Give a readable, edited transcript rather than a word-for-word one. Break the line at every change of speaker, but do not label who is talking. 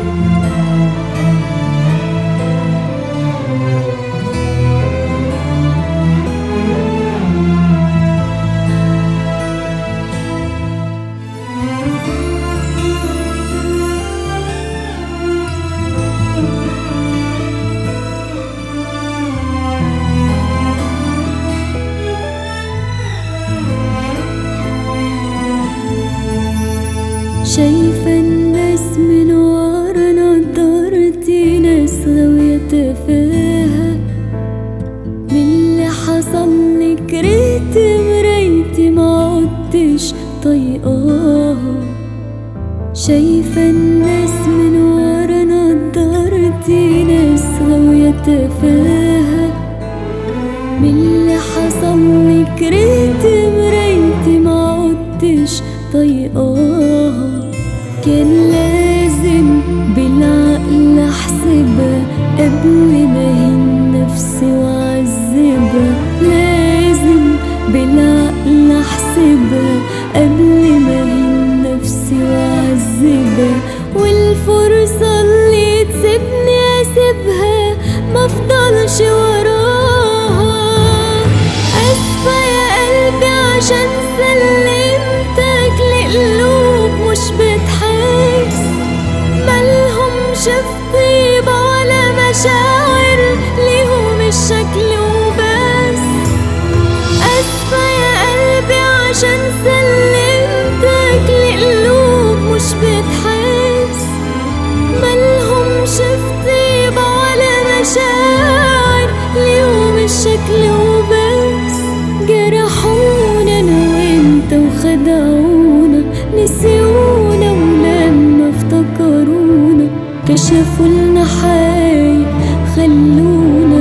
شايفة الناس من ورا نضارتي، ناس غاوية تفاهة من اللي حصلي، كرهت مرايتي معدتش طايقاها. شايفة الناس من ورا نضارتي، ناس غاوية تفاهة من اللي حصلي، كرهت مرايتي معدتش طايقاها. كان لازم بالعقل احسبها قبل ما اهين نفسي واعذبها، لازم بالعقل احسبها قبل ما اهين نفسي واعذبها. والفرصة اللي تسيبني اسيبها مفضلش وراها. اسفة يا قلبي عشان سلمتك لقلوب مش بتحس، ملهمش في طيبة ولا مشاعر، ليهم الشكل وبس. اسفة يا قلبي عشان سلمتك لقلوب مش بتحس، ملهمش في طيبة ولا مشاعر، ليهم الشكل وبس. جرحونا انا وانت وخدعونا، نسيونا ولما افتكرونا كشفوا لنا حاجة خلونا